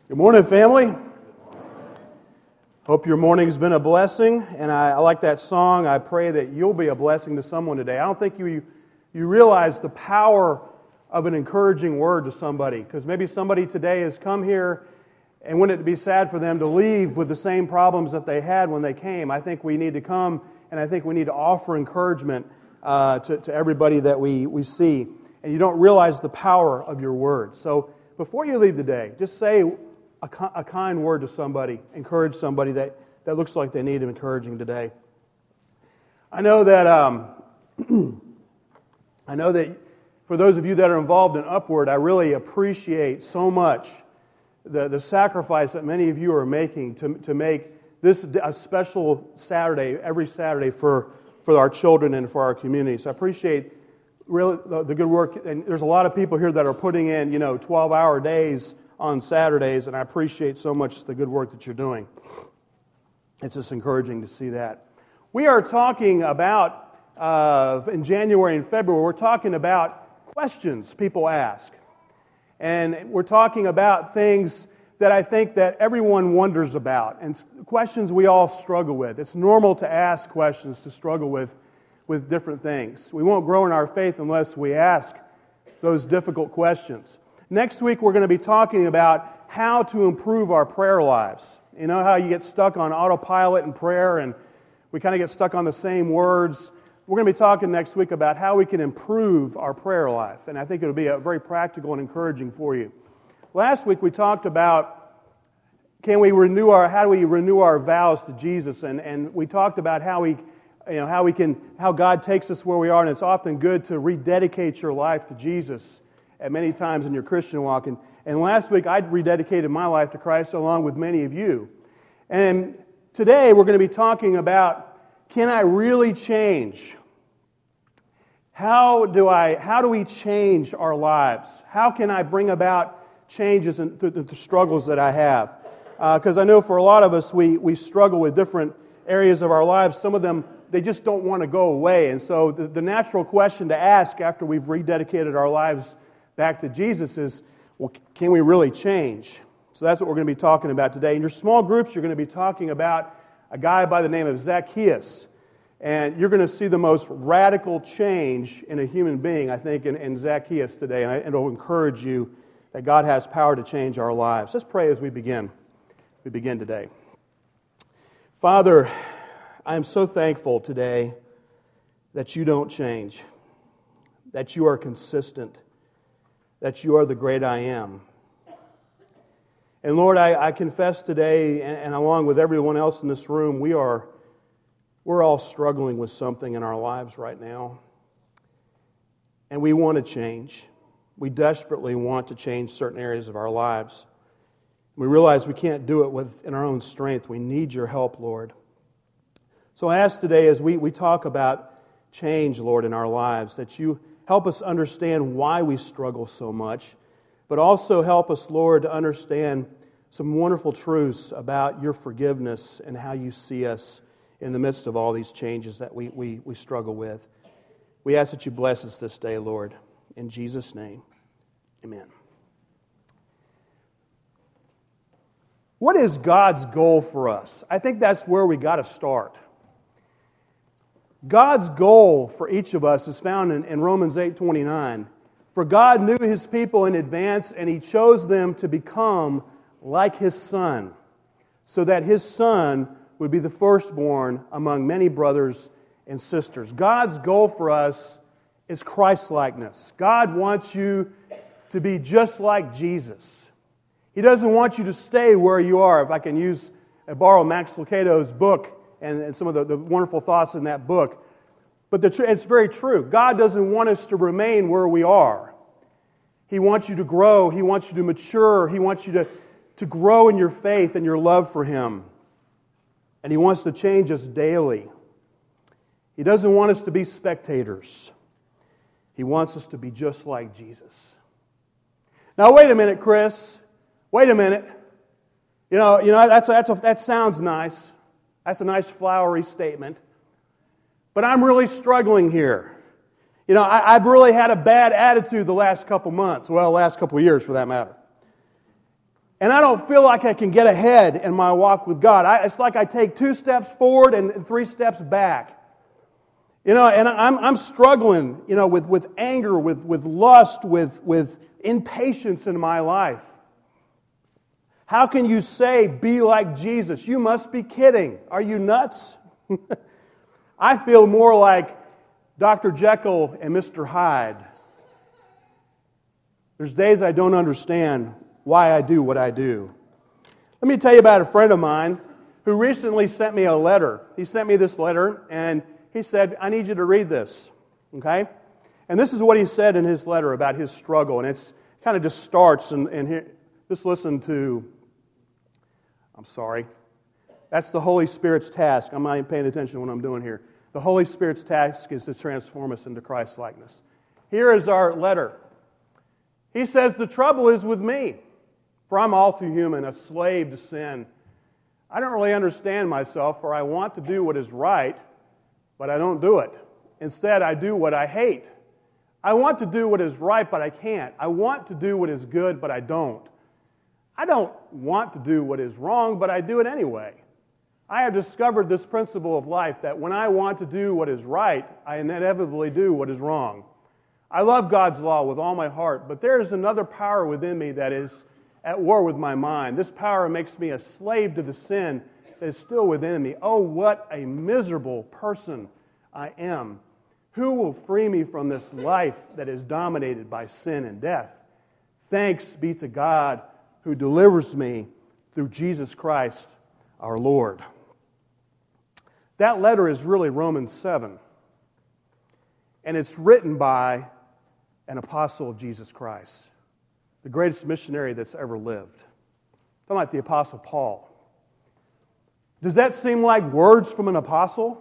Good morning, family. Hope your morning's been a blessing, and I like that song. I pray that you'll be a blessing to someone today. I don't think you realize the power of an encouraging word to somebody, because maybe somebody today has come here, and wouldn't it be sad for them to leave with the same problems that they had when they came? I think we need to come, and I think we need to offer encouragement to everybody that we see, and you don't realize the power of your word. So before you leave today, just say a kind word to somebody, encourage somebody that looks like they need encouraging today. I know that for those of you that are involved in Upward, I really appreciate so much the sacrifice that many of you are making to make this a special Saturday, every Saturday for our children and for our community. So I appreciate really the good work, and there's a lot of people here that are putting in 12-hour days on Saturdays, and I appreciate so much the good work that you're doing. It's just encouraging to see that. We are talking about, in January and February, we're talking about questions people ask. And we're talking about things that I think that everyone wonders about, and questions we all struggle with. It's normal to ask questions, to struggle with different things. We won't grow in our faith unless we ask those difficult questions. Next week, we're going to be talking about how to improve our prayer lives. You know how you get stuck on autopilot in prayer and we kind of get stuck on the same words? We're going to be talking next week about how we can improve our prayer life, and I think it'll be very practical and encouraging for you. Last week, we talked about how do we renew our vows to Jesus, and we talked about how God takes us where we are, and it's often good to rededicate your life to Jesus at many times in your Christian walk. And last week, I'd rededicated my life to Christ along with many of you. And today, we're going to be talking about, can I really change? How do we change our lives? How can I bring about changes through the struggles that I have? Because I know for a lot of us, we struggle with different areas of our lives. Some of them, they just don't want to go away. And so the natural question to ask after we've rededicated our lives back to Jesus is, well, can we really change? So that's what we're going to be talking about today. In your small groups, you're going to be talking about a guy by the name of Zacchaeus. And you're going to see the most radical change in a human being, I think, in Zacchaeus today. And it'll encourage you that God has power to change our lives. Let's pray as we begin. We begin today. Father, I am so thankful today that you don't change, that you are consistent, that you are the great I am. And Lord, I confess today, and along with everyone else in this room, we're all struggling with something in our lives right now. And we want to change. We desperately want to change certain areas of our lives. We realize we can't do it in our own strength. We need your help, Lord. So I ask today, as we talk about change, Lord, in our lives, that you help us understand why we struggle so much, but also help us, Lord, to understand some wonderful truths about your forgiveness and how you see us in the midst of all these changes that we struggle with. We ask that you bless us this day, Lord. In Jesus' name, amen. What is God's goal for us? I think that's where we got to start. God's goal for each of us is found in Romans 8:29. For God knew His people in advance, and He chose them to become like His Son, so that His Son would be the firstborn among many brothers and sisters. God's goal for us is Christ-likeness. God wants you to be just like Jesus. He doesn't want you to stay where you are. If I can borrow Max Lucado's book, and some of the wonderful thoughts in that book. But it's very true. God doesn't want us to remain where we are. He wants you to grow. He wants you to mature. He wants you to grow in your faith and your love for Him. And He wants to change us daily. He doesn't want us to be spectators. He wants us to be just like Jesus. Now, wait a minute, Chris. Wait a minute. That sounds nice. That's a nice flowery statement. But I'm really struggling here. I've really had a bad attitude the last couple months. Well, last couple years for that matter. And I don't feel like I can get ahead in my walk with God. It's like I take 2 steps forward and 3 steps back. And I'm struggling, with anger, with lust, with impatience in my life. How can you say, be like Jesus? You must be kidding. Are you nuts? I feel more like Dr. Jekyll and Mr. Hyde. There's days I don't understand why I do what I do. Let me tell you about a friend of mine who recently sent me a letter. He sent me this letter, and he said, I need you to read this, okay? And this is what he said in his letter about his struggle, and it's kind of just starts, and here, just listen to, I'm sorry, that's the Holy Spirit's task. I'm not even paying attention to what I'm doing here. The Holy Spirit's task is to transform us into Christ-likeness. Here is our letter. He says, the trouble is with me, for I'm all too human, a slave to sin. I don't really understand myself, for I want to do what is right, but I don't do it. Instead, I do what I hate. I want to do what is right, but I can't. I want to do what is good, but I don't. I don't want to do what is wrong, but I do it anyway. I have discovered this principle of life, that when I want to do what is right, I inevitably do what is wrong. I love God's law with all my heart, but there is another power within me that is at war with my mind. This power makes me a slave to the sin that is still within me. Oh, what a miserable person I am. Who will free me from this life that is dominated by sin and death? Thanks be to God who delivers me through Jesus Christ our Lord. That letter is really Romans 7. And it's written by an apostle of Jesus Christ, the greatest missionary that's ever lived. I'm talking about the Apostle Paul. Does that seem like words from an apostle?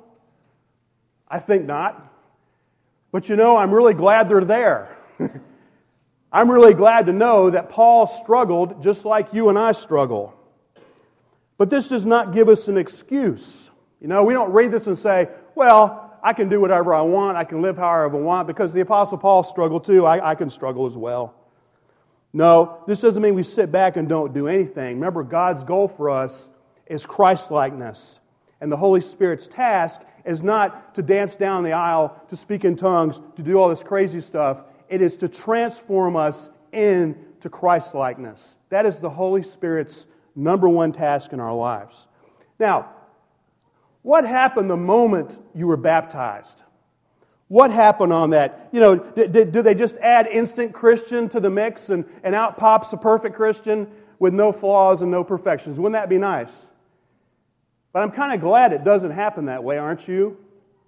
I think not. But I'm really glad they're there. I'm really glad to know that Paul struggled just like you and I struggle. But this does not give us an excuse. We don't read this and say, well, I can do whatever I want, I can live however I want, because the Apostle Paul struggled too, I can struggle as well. No, this doesn't mean we sit back and don't do anything. Remember, God's goal for us is Christ-likeness. And the Holy Spirit's task is not to dance down the aisle, to speak in tongues, to do all this crazy stuff. It is to transform us into Christ-likeness. That is the Holy Spirit's number one task in our lives. Now, what happened the moment you were baptized? What happened on that? Do they just add instant Christian to the mix and out pops a perfect Christian with no flaws and no perfections? Wouldn't that be nice? But I'm kind of glad it doesn't happen that way, aren't you?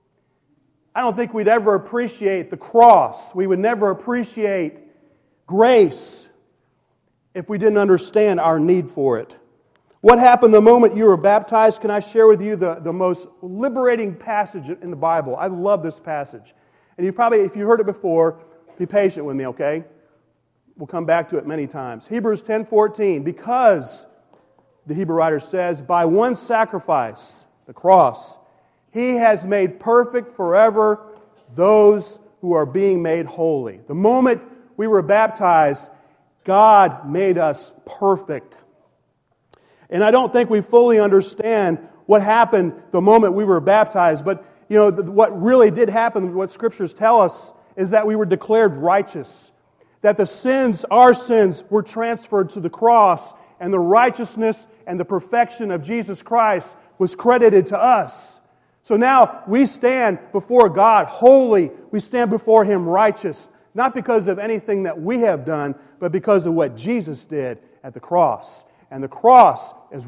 I don't think we'd ever appreciate the cross. We would never appreciate grace if we didn't understand our need for it. What happened the moment you were baptized? Can I share with you the most liberating passage in the Bible? I love this passage. And you probably, if you heard it before, be patient with me, okay? We'll come back to it many times. Hebrews 10:14, because, the Hebrew writer says, by one sacrifice, the cross, He has made perfect forever those who are being made holy. The moment we were baptized, God made us perfect. And I don't think we fully understand what happened the moment we were baptized. But, what really did happen, what Scriptures tell us, is that we were declared righteous. That our sins were transferred to the cross, and the righteousness and the perfection of Jesus Christ was credited to us. So now we stand before God holy. We stand before Him righteous. Not because of anything that we have done, but because of what Jesus did at the cross. And the cross is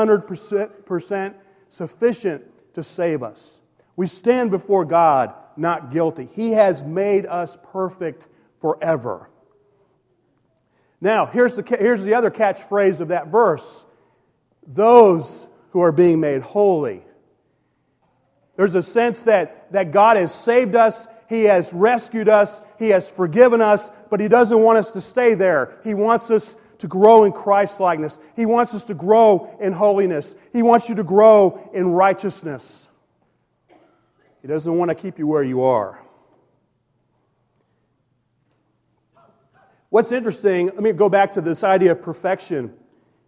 100% sufficient to save us. We stand before God not guilty. He has made us perfect forever. Now, here's the other catchphrase of that verse. Those who are being made holy. There's a sense that God has saved us, He has rescued us, He has forgiven us, but He doesn't want us to stay there. He wants us to grow in Christ-likeness. He wants us to grow in holiness. He wants you to grow in righteousness. He doesn't want to keep you where you are. What's interesting, let me go back to this idea of perfection.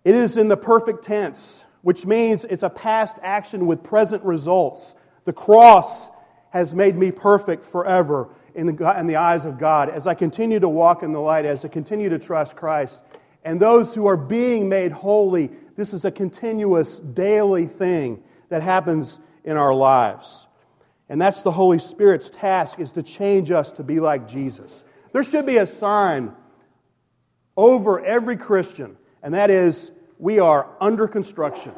It is in the perfect tense, which means it's a past action with present results. The cross has made me perfect forever in the eyes of God as I continue to walk in the light, as I continue to trust Christ. And those who are being made holy, this is a continuous daily thing that happens in our lives. And that's the Holy Spirit's task, is to change us to be like Jesus. There should be a sign over every Christian, and that is, we are under construction.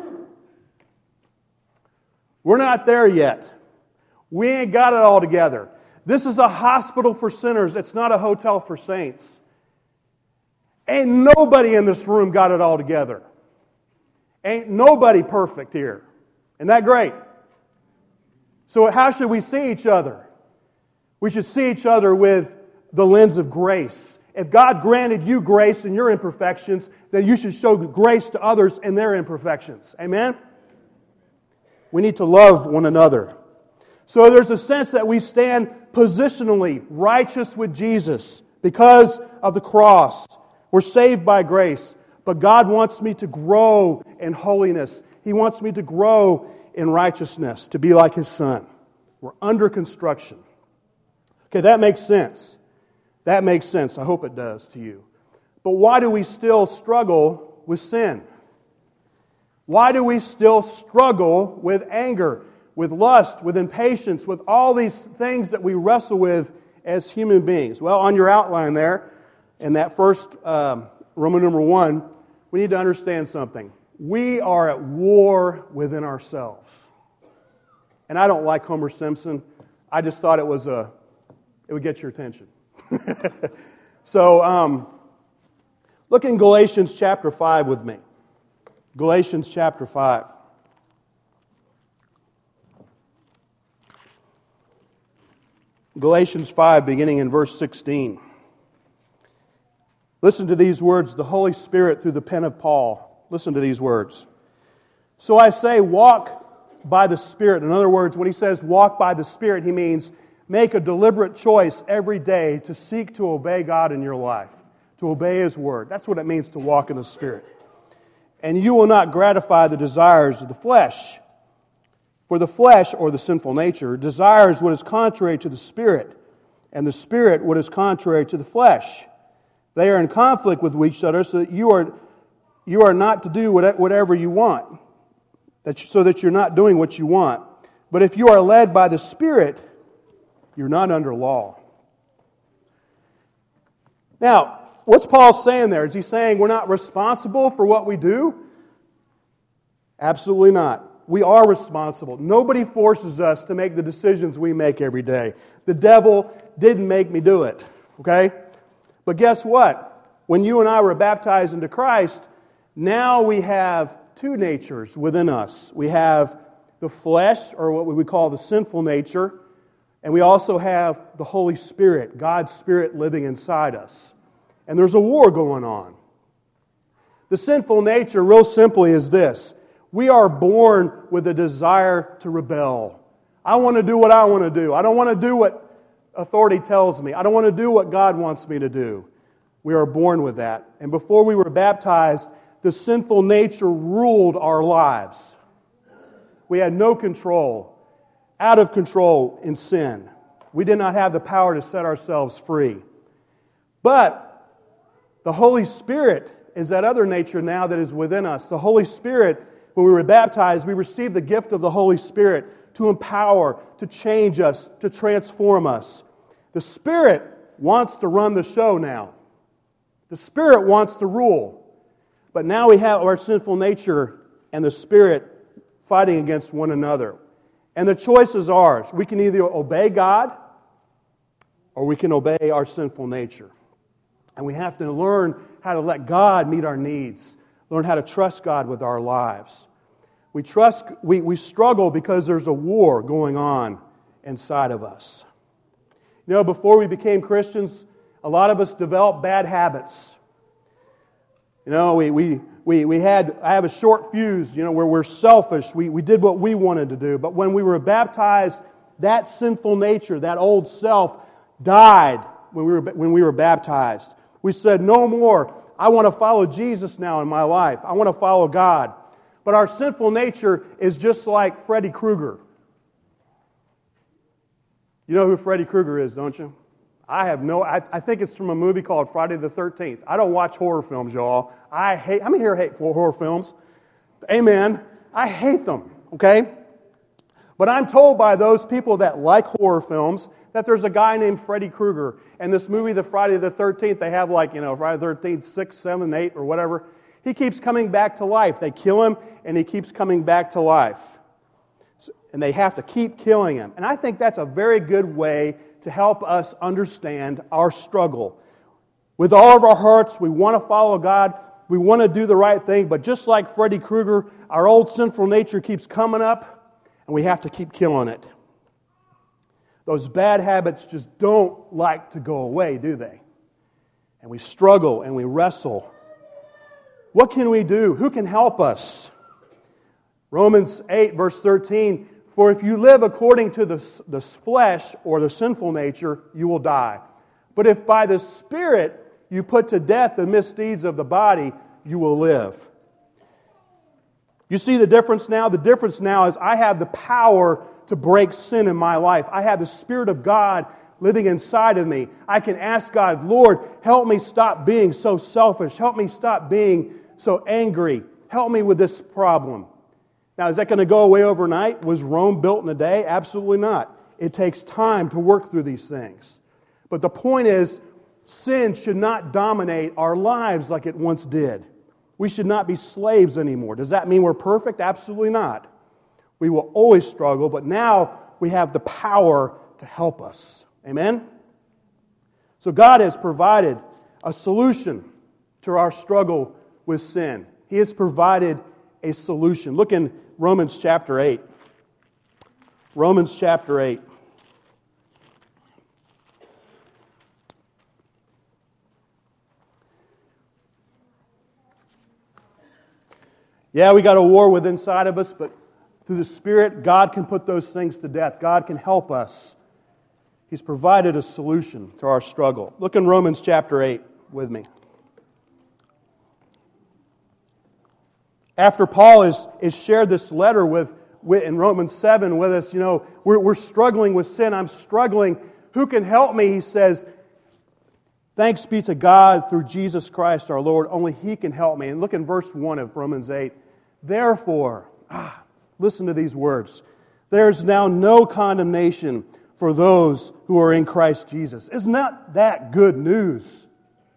We're not there yet. We ain't got it all together. This is a hospital for sinners. It's not a hotel for saints. Ain't nobody in this room got it all together. Ain't nobody perfect here. Isn't that great? So how should we see each other? We should see each other with the lens of grace. If God granted you grace in your imperfections, then you should show grace to others in their imperfections. Amen? We need to love one another. So there's a sense that we stand positionally righteous with Jesus because of the cross. We're saved by grace, but God wants me to grow in holiness. He wants me to grow in righteousness, to be like His Son. We're under construction. Okay, that makes sense. That makes sense. I hope it does to you. But why do we still struggle with sin? Why do we still struggle with anger, with lust, with impatience, with all these things that we wrestle with as human beings? Well, on your outline there, in that first Roman number 1, we need to understand something. We are at war within ourselves. And I don't like Homer Simpson. I just thought it would get your attention. So, look in Galatians chapter 5 with me. Galatians chapter 5. Galatians 5, beginning in verse 16. Listen to these words, the Holy Spirit through the pen of Paul. Listen to these words. So I say, walk by the Spirit. In other words, when he says walk by the Spirit, he means make a deliberate choice every day to seek to obey God in your life, to obey His Word. That's what it means to walk in the Spirit. And you will not gratify the desires of the flesh. For the flesh, or the sinful nature, desires what is contrary to the Spirit, and the Spirit what is contrary to the flesh. They are in conflict with each other, so that you are not to do whatever you want, so that you're not doing what you want. But if you are led by the Spirit, you're not under law. Now, what's Paul saying there? Is he saying we're not responsible for what we do? Absolutely not. We are responsible. Nobody forces us to make the decisions we make every day. The devil didn't make me do it, okay? But guess what? When you and I were baptized into Christ, now we have two natures within us. We have the flesh, or what we would call the sinful nature, and we also have the Holy Spirit, God's Spirit living inside us. And there's a war going on. The sinful nature, real simply, is this. We are born with a desire to rebel. I want to do what I want to do. I don't want to do what authority tells me. I don't want to do what God wants me to do. We are born with that. And before we were baptized, the sinful nature ruled our lives. We had no control, out of control in sin. We did not have the power to set ourselves free. But the Holy Spirit is that other nature now that is within us. The Holy Spirit, when we were baptized, we received the gift of the Holy Spirit to empower, to change us, to transform us. The Spirit wants to run the show now. The Spirit wants to rule. But now we have our sinful nature and the Spirit fighting against one another. And the choice is ours. We can either obey God or we can obey our sinful nature. And we have to learn how to let God meet our needs. Learn how to trust God with our lives. We struggle because there's a war going on inside of us. You know, before we became Christians, a lot of us developed bad habits. You know, I have a short fuse, you know, where we're selfish. We did what we wanted to do. But when we were baptized, that sinful nature, that old self, died when we were baptized. We said, no more I want to follow Jesus now in my life. I want to follow God. But our sinful nature is just like Freddy Krueger. You know who Freddy Krueger is, don't you? I think it's from a movie called Friday the 13th. I don't watch horror films, y'all. How many here hate horror films? Amen. I hate them, okay? But I'm told by those people that like horror films that there's a guy named Freddy Krueger. And this movie, the Friday the 13th, they have Friday the 13th, 6, 7, 8, or whatever. He keeps coming back to life. They kill him, and he keeps coming back to life. And they have to keep killing him. And I think that's a very good way to help us understand our struggle. With all of our hearts, we want to follow God. We want to do the right thing. But just like Freddy Krueger, our old sinful nature keeps coming up, and we have to keep killing it. Those bad habits just don't like to go away, do they? And we struggle and we wrestle. What can we do? Who can help us? Romans 8, verse 13, for if you live according to the flesh or the sinful nature, you will die. But if by the Spirit you put to death the misdeeds of the body, you will live. You see the difference now? The difference now is I have the power to break sin in my life. I have the Spirit of God living inside of me. I can ask God, Lord, help me stop being so selfish. Help me stop being so angry. Help me with this problem. Now, is that going to go away overnight? Was Rome built in a day? Absolutely not. It takes time to work through these things. But the point is, sin should not dominate our lives like it once did. We should not be slaves anymore. Does that mean we're perfect? Absolutely not. We will always struggle, but now we have the power to help us. Amen? So God has provided a solution to our struggle with sin. He has provided a solution. Look in Romans chapter 8. Romans chapter 8. Yeah, we got a war within inside of us, but through the Spirit, God can put those things to death. God can help us. He's provided a solution to our struggle. Look in Romans chapter 8 with me. After Paul has shared this letter in Romans 7 with us, we're struggling with sin. I'm struggling. Who can help me? He says, thanks be to God through Jesus Christ our Lord. Only He can help me. And look in verse 1 of Romans 8. Therefore, listen to these words. There's now no condemnation for those who are in Christ Jesus. Isn't that good news?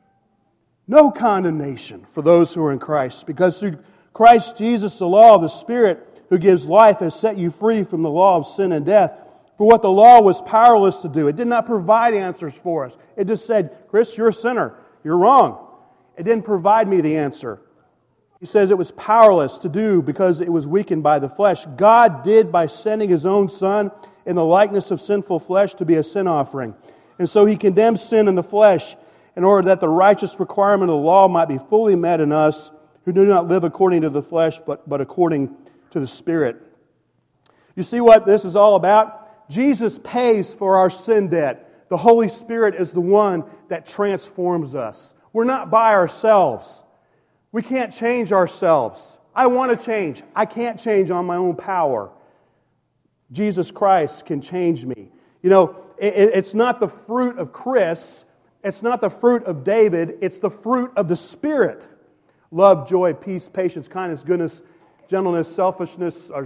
No condemnation for those who are in Christ, because through Christ Jesus, the law of the Spirit who gives life has set you free from the law of sin and death. For what the law was powerless to do, it did not provide answers for us. It just said, Chris, you're a sinner. You're wrong. It didn't provide me the answer. He says it was powerless to do because it was weakened by the flesh. God did by sending His own Son in the likeness of sinful flesh to be a sin offering. And so He condemned sin in the flesh in order that the righteous requirement of the law might be fully met in us who do not live according to the flesh but according to the Spirit. You see what this is all about? Jesus pays for our sin debt. The Holy Spirit is the one that transforms us. We're not by ourselves. We can't change ourselves. I want to change. I can't change on my own power. Jesus Christ can change me. It's not the fruit of Chris. It's not the fruit of David. It's the fruit of the Spirit. Love, joy, peace, patience, kindness, goodness, gentleness, selfishness, or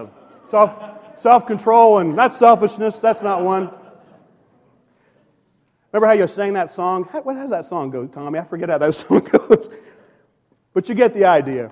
self-control, and not selfishness. That's not one. Remember how you sang that song? How does that song go, Tommy? I forget how that song goes. But you get the idea.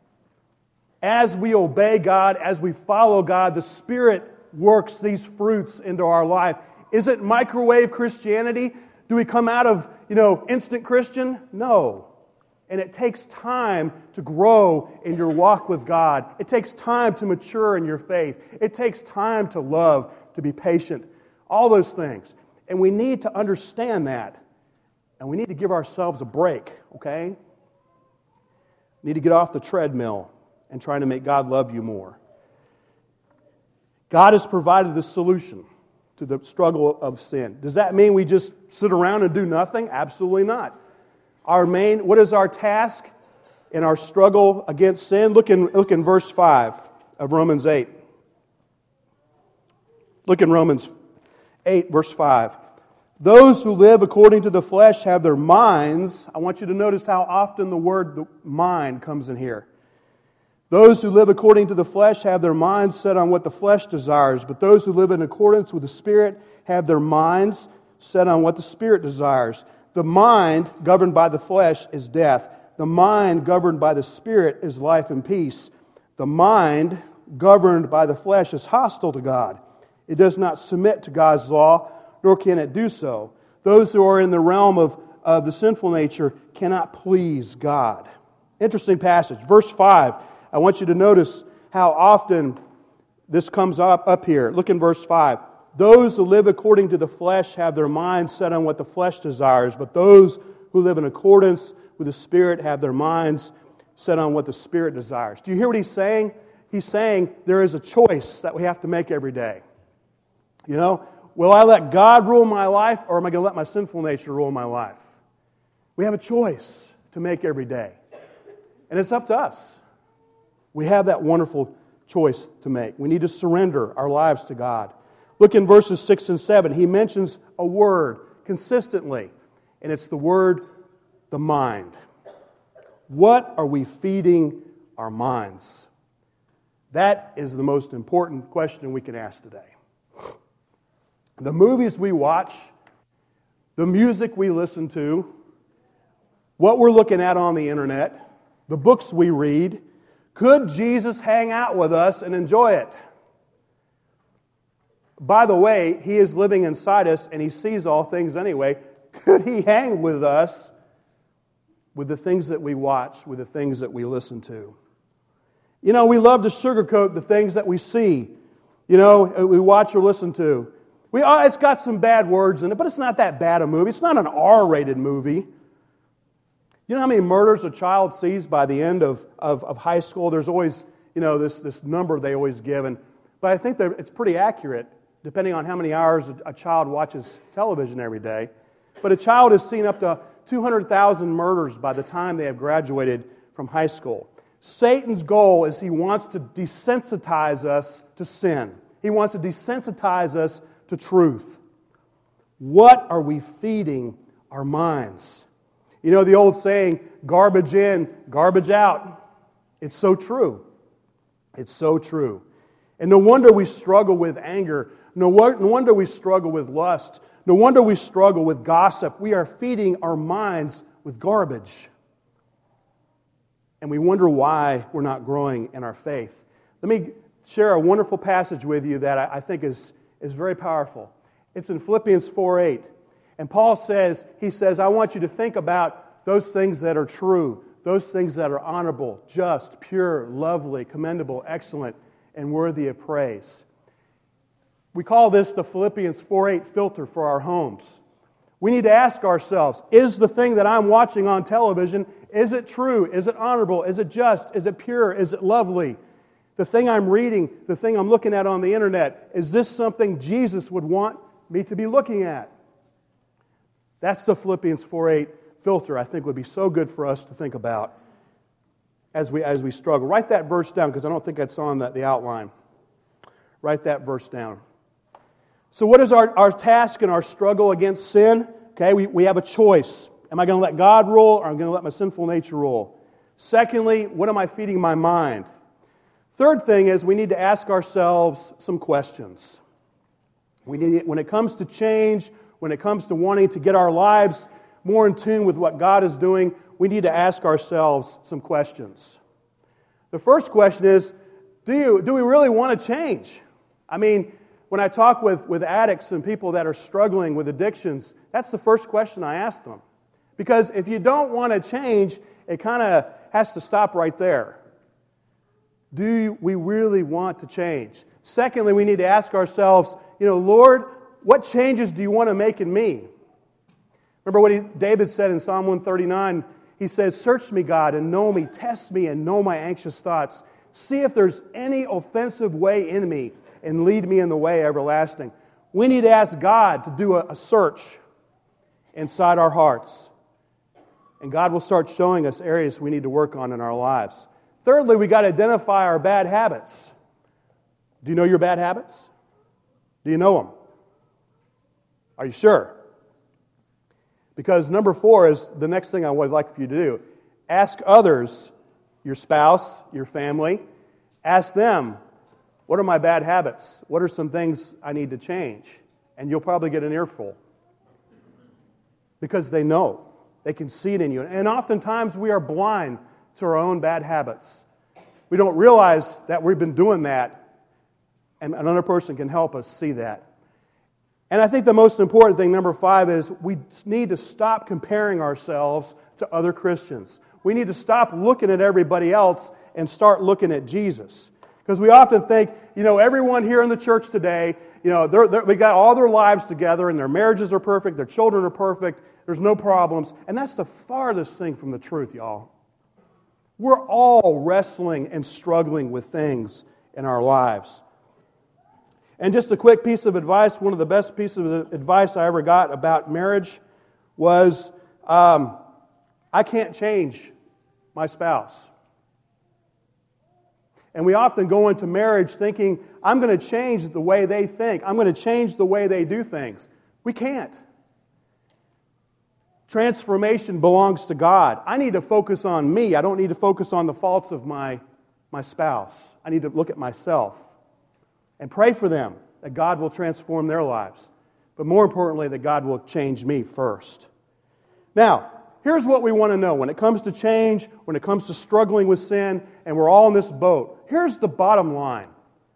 As we obey God, as we follow God, the Spirit works these fruits into our life. Is it microwave Christianity? Do we come out of, instant Christian? No. And it takes time to grow in your walk with God. It takes time to mature in your faith. It takes time to love, to be patient, all those things. And we need to understand that. And we need to give ourselves a break, okay? We need to get off the treadmill and try to make God love you more. God has provided the solution to the struggle of sin. Does that mean we just sit around and do nothing? Absolutely not. What is our task in our struggle against sin? Look in verse 5 of Romans 8. Look in Romans 8, verse 5. Those who live according to the flesh have their minds. I want you to notice how often the word mind comes in here. Those who live according to the flesh have their minds set on what the flesh desires, but those who live in accordance with the Spirit have their minds set on what the Spirit desires. The mind governed by the flesh is death. The mind governed by the Spirit is life and peace. The mind governed by the flesh is hostile to God. It does not submit to God's law, nor can it do so. Those who are in the realm of the sinful nature cannot please God. Interesting passage. Verse 5. I want you to notice how often this comes up here. Look in verse 5. Those who live according to the flesh have their minds set on what the flesh desires, but those who live in accordance with the Spirit have their minds set on what the Spirit desires. Do you hear what he's saying? He's saying there is a choice that we have to make every day. You know, will I let God rule my life, or am I going to let my sinful nature rule my life? We have a choice to make every day. And it's up to us. We have that wonderful choice to make. We need to surrender our lives to God. Look in verses 6 and 7. He mentions a word consistently, and it's the word, the mind. What are we feeding our minds? That is the most important question we can ask today. The movies we watch, the music we listen to, what we're looking at on the internet, the books we read, could Jesus hang out with us and enjoy it? By the way, He is living inside us and He sees all things anyway. Could He hang with us with the things that we watch, with the things that we listen to? You know, we love to sugarcoat the things that we see. You know, we watch or listen to. It's got some bad words in it, but it's not that bad a movie. It's not an R-rated movie. You know how many murders a child sees by the end of high school? There's always, you know, this number they always give. But I think it's pretty accurate, depending on how many hours a child watches television every day. But a child has seen up to 200,000 murders by the time they have graduated from high school. Satan's goal is he wants to desensitize us to sin. He wants to desensitize us to truth. What are we feeding our minds? You know the old saying, garbage in, garbage out. It's so true. It's so true. And no wonder we struggle with anger. No wonder we struggle with lust. No wonder we struggle with gossip. We are feeding our minds with garbage. And we wonder why we're not growing in our faith. Let me share a wonderful passage with you that I think is very powerful. It's in Philippians 4:8. And Paul says, I want you to think about those things that are true, those things that are honorable, just, pure, lovely, commendable, excellent, and worthy of praise. We call this the Philippians 4:8 filter for our homes. We need to ask ourselves, is the thing that I'm watching on television, is it true? Is it honorable? Is it just? Is it pure? Is it lovely? The thing I'm reading, the thing I'm looking at on the internet, is this something Jesus would want me to be looking at? That's the Philippians 4:8 filter I think would be so good for us to think about as we struggle. Write that verse down because I don't think that's on the outline. Write that verse down. So what is our task in our struggle against sin? Okay, we have a choice. Am I going to let God rule or am I going to let my sinful nature rule? Secondly, what am I feeding my mind? Third thing is we need to ask ourselves some questions. When it comes to change, when it comes to wanting to get our lives more in tune with what God is doing, we need to ask ourselves some questions. The first question is, do we really want to change? I mean, when I talk with addicts and people that are struggling with addictions, that's the first question I ask them. Because if you don't want to change, it kind of has to stop right there. Do we really want to change? Secondly, we need to ask ourselves, Lord, what changes do you want to make in me? Remember what David said in Psalm 139? He says, search me, God, and know me. Test me and know my anxious thoughts. See if there's any offensive way in me and lead me in the way everlasting. We need to ask God to do a search inside our hearts And God will start showing us areas we need to work on in our lives. Thirdly, we got to identify our bad habits. Do you know your bad habits? Do you know them? Are you sure? Because number 4 is the next thing I would like for you to do. Ask others, your spouse, your family, ask them, what are my bad habits? What are some things I need to change? And you'll probably get an earful. Because they know. They can see it in you. And oftentimes we are blind to our own bad habits. We don't realize that we've been doing that, and another person can help us see that. And I think the most important thing, number 5, is we need to stop comparing ourselves to other Christians. We need to stop looking at everybody else and start looking at Jesus. Because we often think, everyone here in the church today, we got all their lives together and their marriages are perfect, their children are perfect, there's no problems. And that's the farthest thing from the truth, y'all. We're all wrestling and struggling with things in our lives. And just a quick piece of advice, one of the best pieces of advice I ever got about marriage was, I can't change my spouse. And we often go into marriage thinking, I'm going to change the way they think. I'm going to change the way they do things. We can't. Transformation belongs to God. I need to focus on me. I don't need to focus on the faults of my spouse. I need to look at myself and pray for them that God will transform their lives. But more importantly, that God will change me first. Now, here's what we want to know. When it comes to change, when it comes to struggling with sin, and we're all in this boat, here's the bottom line.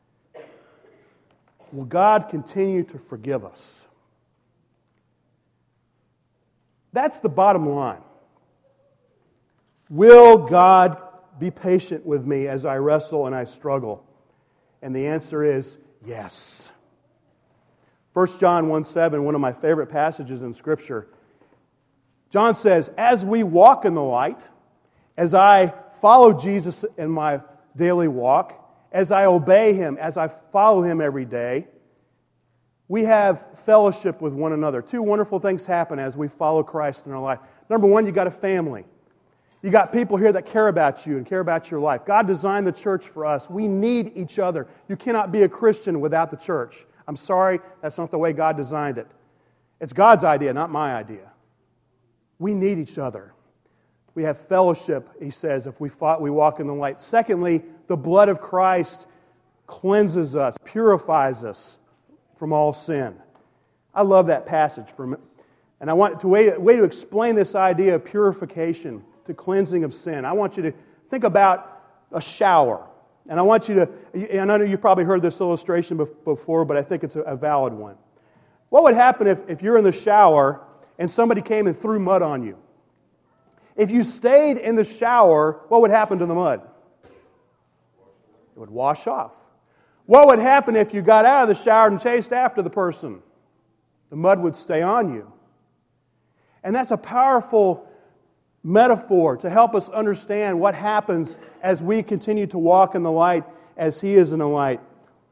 Will God continue to forgive us? That's the bottom line. Will God be patient with me as I wrestle and I struggle? And the answer is yes. 1 John 1:7, one of my favorite passages in Scripture. John says, as we walk in the light, as I follow Jesus in my daily walk, as I obey Him, as I follow Him every day, we have fellowship with one another. 2 wonderful things happen as we follow Christ in our life. Number 1, you got a family. You got people here that care about you and care about your life. God designed the church for us. We need each other. You cannot be a Christian without the church. I'm sorry, that's not the way God designed it. It's God's idea, not my idea. We need each other. We have fellowship, he says, if we walk in the light. Secondly, the blood of Christ cleanses us, purifies us from all sin. I love that passage. And I want to way to explain this idea of purification, to cleansing of sin. I want you to think about a shower. And I want you to, and I know you've probably heard this illustration before, but I think it's a valid one. What would happen if you're in the shower and somebody came and threw mud on you? If you stayed in the shower, what would happen to the mud? It would wash off. What would happen if you got out of the shower and chased after the person? The mud would stay on you. And that's a powerful metaphor to help us understand what happens as we continue to walk in the light as He is in the light.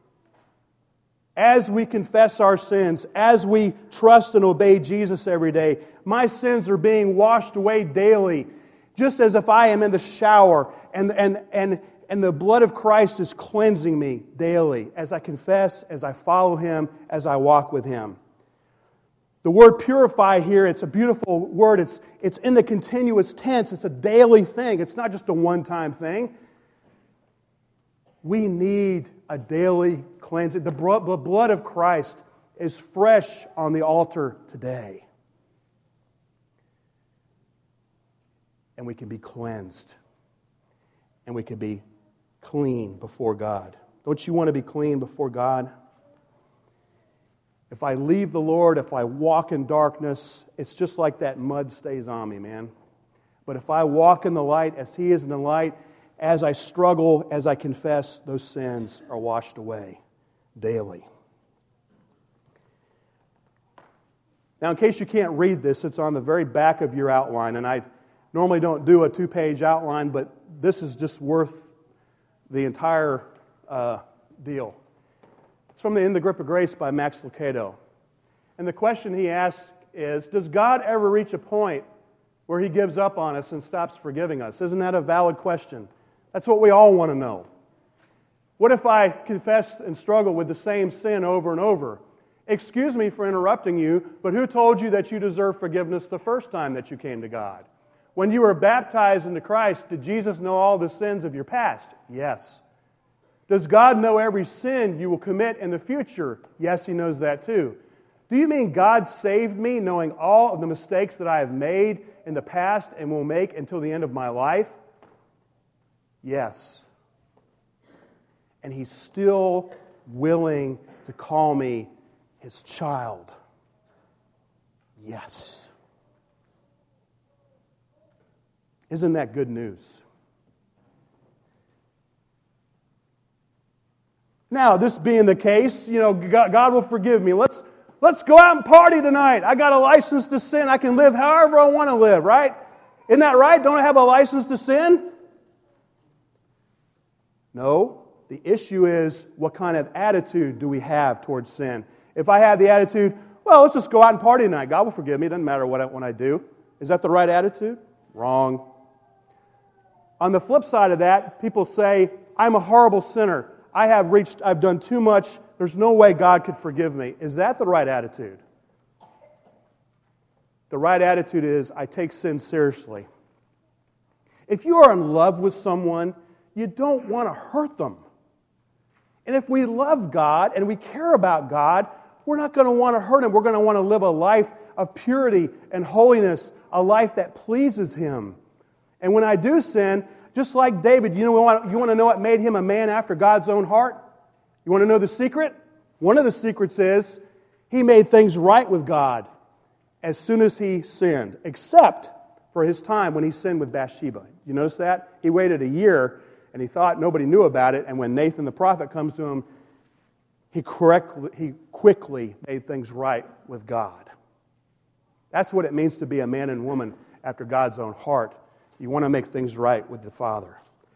As we confess our sins, as we trust and obey Jesus every day, my sins are being washed away daily, just as if I am in the shower and the blood of Christ is cleansing me daily as I confess, as I follow Him, as I walk with Him. The word purify here, it's a beautiful word. It's in the continuous tense. It's a daily thing. It's not just a one-time thing. We need a daily cleansing. The blood of Christ is fresh on the altar today. And we can be cleansed. And we can be clean before God. Don't you want to be clean before God? If I leave the Lord, if I walk in darkness, it's just like that mud stays on me, man. But if I walk in the light as He is in the light, as I struggle, as I confess, those sins are washed away daily. Now, in case you can't read this, it's on the very back of your outline, and I normally don't do a 2-page outline, but this is just worth the entire deal. It's from In the Grip of Grace by Max Lucado. And the question he asks is, does God ever reach a point where He gives up on us and stops forgiving us? Isn't that a valid question? That's what we all want to know. What if I confess and struggle with the same sin over and over? Excuse me for interrupting you, but who told you that you deserve forgiveness the first time that you came to God? When you were baptized into Christ, did Jesus know all the sins of your past? Yes. Does God know every sin you will commit in the future? Yes, He knows that too. Do you mean God saved me knowing all of the mistakes that I have made in the past and will make until the end of my life? Yes. And He's still willing to call me His child. Yes. Isn't that good news? Now, this being the case, God will forgive me. Let's go out and party tonight. I got a license to sin. I can live however I want to live, right? Isn't that right? Don't I have a license to sin? No. The issue is, what kind of attitude do we have towards sin? If I have the attitude, well, let's just go out and party tonight. God will forgive me. It doesn't matter what I do. Is that the right attitude? Wrong. On the flip side of that, people say, I'm a horrible sinner. I've done too much. There's no way God could forgive me. Is that the right attitude? The right attitude is, I take sin seriously. If you are in love with someone, you don't want to hurt them. And if we love God and we care about God, we're not going to want to hurt Him. We're going to want to live a life of purity and holiness, a life that pleases Him. And when I do sin, just like David, you want to know what made him a man after God's own heart? You want to know the secret? One of the secrets is he made things right with God as soon as he sinned, except for his time when he sinned with Bathsheba. You notice that? He waited a year, and he thought nobody knew about it, and when Nathan the prophet comes to him, he quickly made things right with God. That's what it means to be a man and woman after God's own heart. You want to make things right with the Father.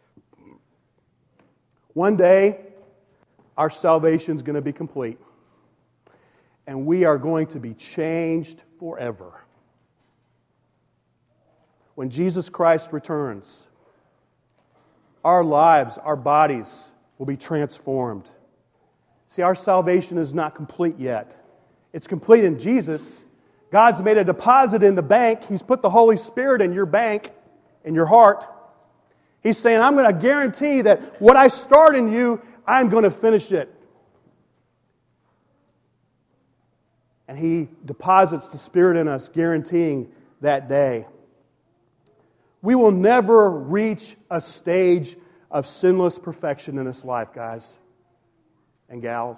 One day, our salvation is going to be complete, and we are going to be changed forever. When Jesus Christ returns, our lives, our bodies will be transformed. See, our salvation is not complete yet. It's complete in Jesus. God's made a deposit in the bank. He's put the Holy Spirit in your bank, in your heart. He's saying, I'm going to guarantee that what I start in you, I'm going to finish it. And He deposits the Spirit in us, guaranteeing that day. We will never reach a stage of sinless perfection in this life, guys and gals.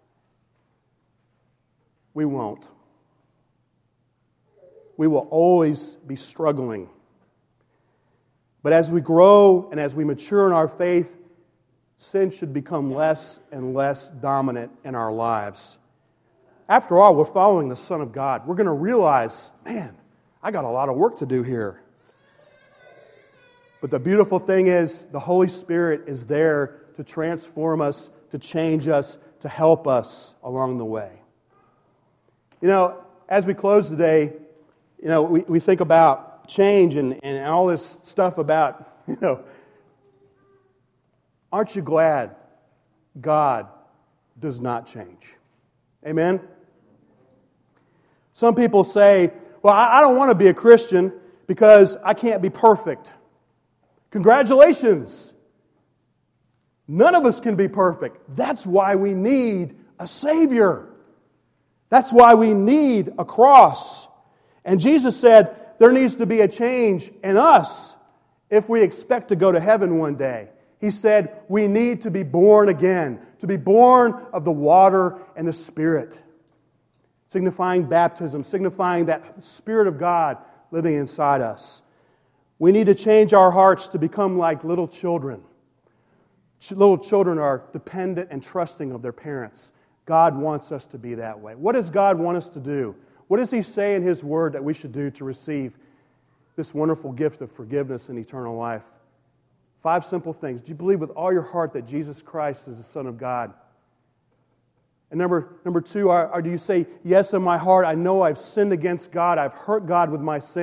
We won't. We will always be struggling. But as we grow and as we mature in our faith, sin should become less and less dominant in our lives. After all, we're following the Son of God. We're going to realize, man, I got a lot of work to do here. But the beautiful thing is, the Holy Spirit is there to transform us, to change us, to help us along the way. As we close today, we think about change and all this stuff about, aren't you glad God does not change? Amen? Some people say, well, I don't want to be a Christian because I can't be perfect. Congratulations! None of us can be perfect. That's why we need a Savior. That's why we need a cross. And Jesus said there needs to be a change in us if we expect to go to heaven one day. He said we need to be born again, to be born of the water and the Spirit, signifying baptism, signifying that Spirit of God living inside us. We need to change our hearts to become like little children. Little children are dependent and trusting of their parents. God wants us to be that way. What does God want us to do? What does He say in His Word that we should do to receive this wonderful gift of forgiveness and eternal life? 5 simple things. Do you believe with all your heart that Jesus Christ is the Son of God? And number 2, do you say, yes, in my heart, I know I've sinned against God, I've hurt God with my sin,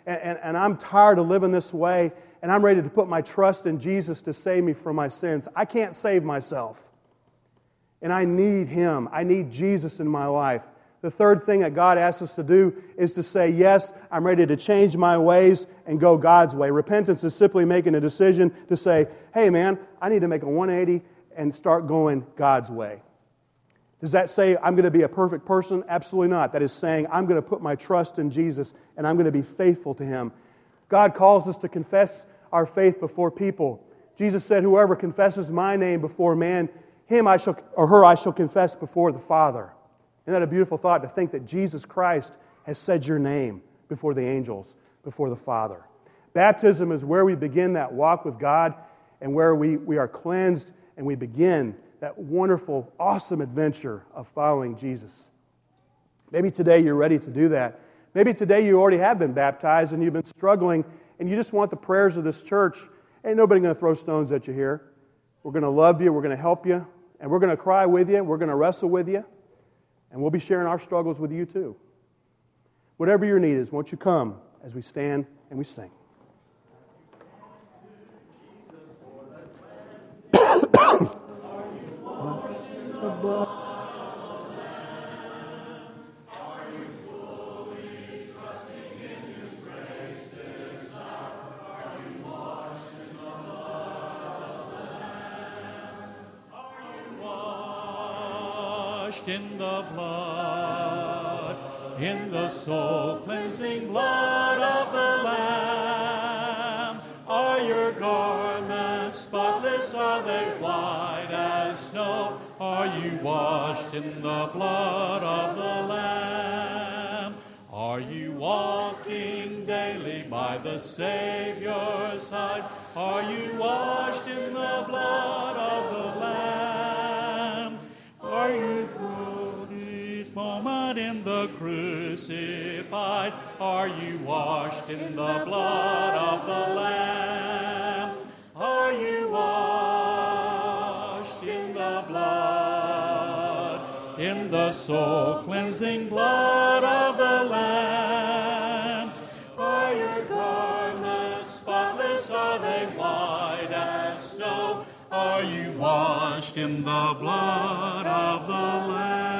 and I'm tired of living this way, and I'm ready to put my trust in Jesus to save me from my sins. I can't save myself. And I need Him. I need Jesus in my life. The third thing that God asks us to do is to say, yes, I'm ready to change my ways and go God's way. Repentance is simply making a decision to say, hey man, I need to make a 180 and start going God's way. Does that say I'm going to be a perfect person? Absolutely not. That is saying I'm going to put my trust in Jesus and I'm going to be faithful to Him. God calls us to confess our faith before people. Jesus said, whoever confesses my name before man, him I shall, or her I shall confess before the Father. Isn't that a beautiful thought to think that Jesus Christ has said your name before the angels, before the Father? Baptism is where we begin that walk with God and where we are cleansed and we begin that wonderful, awesome adventure of following Jesus. Maybe today you're ready to do that. Maybe today you already have been baptized and you've been struggling and you just want the prayers of this church. Ain't nobody going to throw stones at you here. We're going to love you, we're going to help you, and we're going to cry with you, we're going to wrestle with you. And we'll be sharing our struggles with you too. Whatever your need is, won't you come as we stand and we sing. In the blood, in the soul-cleansing blood of the Lamb. Are your garments spotless? Are they white as snow? Are you washed in the blood of the Lamb? Are you walking daily by the Savior's side? Are you washed in the blood of the Lamb? Are you each moment in the crucified? Are you washed in the blood of the Lamb? Are you washed in the blood, in the soul-cleansing blood of the Lamb? Are your garments spotless? Are they white as snow? Are you washed in the blood of the Lamb?